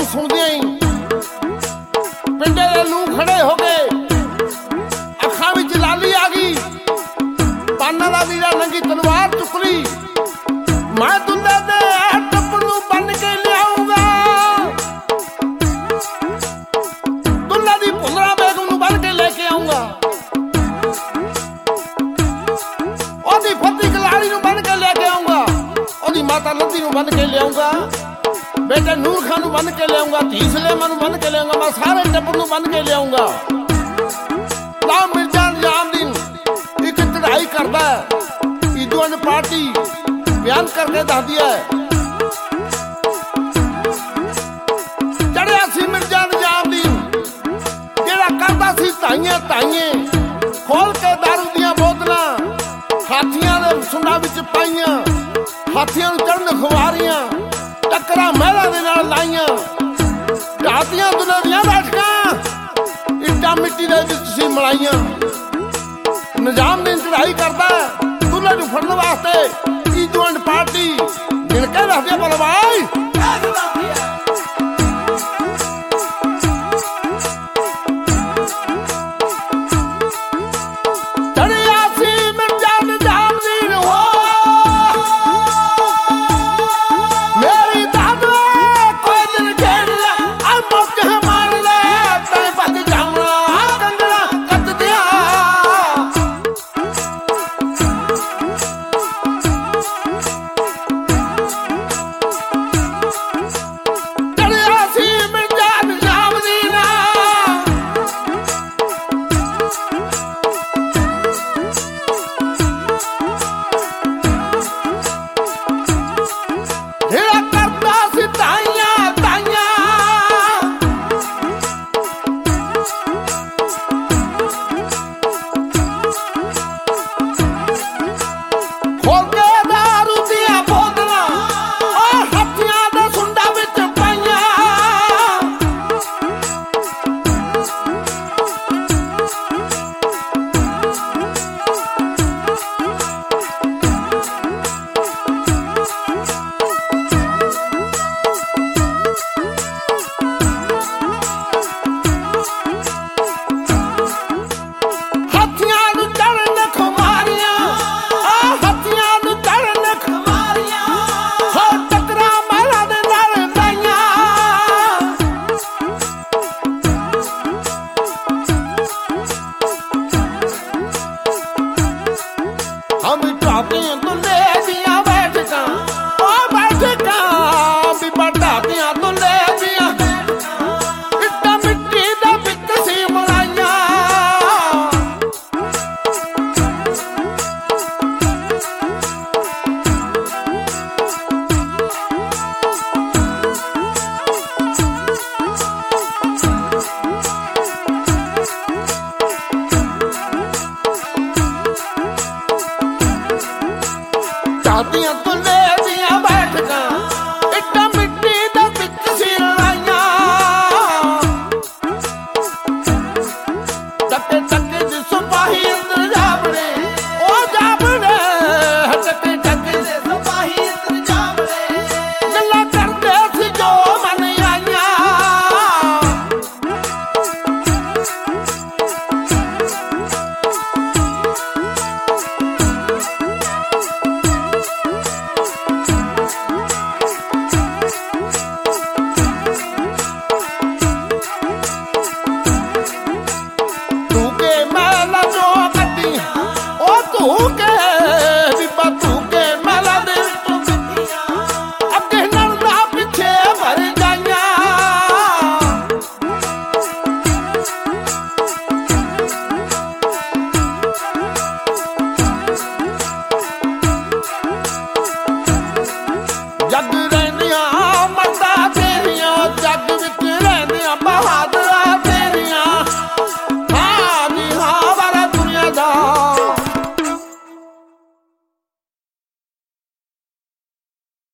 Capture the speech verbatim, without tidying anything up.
ਨੂੰ ਸੁਣਦਿਆਂ ਹੀ ਪਿੰਡੇ ਦੇ ਨੂੰ ਖੜੇ ਹੋ ਗਏ, ਅੱਖਾਂ ਵਿੱਚ ਲਾਲੀ ਆ ਗਈ। ਬਾਨਾਂ ਦਾ ਵੀਰਾ ਨੰਗੀ ਤਲਵਾਰ ਚੁੱਕ ਲਈ। ਮੈਂ ਦੁੱਲੇ ਦੇ ਟੱਪ ਨੂੰ ਬੰਨ ਕੇ ਲਿਆਊਂਗਾ, ਦੁੱਲੇ ਦੀ ਭੁੱਲਣਾ ਬੇਗਮ ਨੂੰ ਬੰਨ ਕੇ ਲੈ ਕੇ ਆਊਂਗਾ, ਉਹਦੀ ਫੱਤੀ ਕਲਾੜੀ ਨੂੰ ਬੰਨ ਕੇ ਲੈ ਕੇ ਆਊਂਗਾ, ਉਹਦੀ ਮਾਤਾ ਲੱਧੀ ਨੂੰ ਬੰਨ ਕੇ ਲਿਆਊਂਗਾ, बेटे नूर खान ਨੂੰ ਬੰਨ ਕੇ ਲਿਆਉਂਗਾ, ਧੀ ਸਲੇਮਾ ਨੂੰ ਬੰਨ ਕੇ ਲਿਆਉਂਗਾ, मैं सारे टब्बर ਨੂੰ ਬੰਨ ਕੇ ਲਿਆਉਂਗਾ। गुलाम मिर्जा निजामुद्दीन एक चढ़ाई करता है, ईदुअन पार्टी बयान करके दसदी है। चढ़िया सी मिर्जा निजामुद्दीन जेड़ा करता सी ताइयां ताइयां खोल के दारू दियां बोतलां हाथियां दे सुंडां विच पाईयां, हाथियां नूं चढ़न खुवारियां, टक्करां महलां दे नाल लाईयां, ढातियां दुनिया दियां बैठकां इट्टां मिट्टी दे विच सी मलाईयां। निजामुद्दीन चढ़ाई करदा दुल्हे नूं फड़न वास्ते ईदुअन पार्टी मिल के दसदे बोल भाई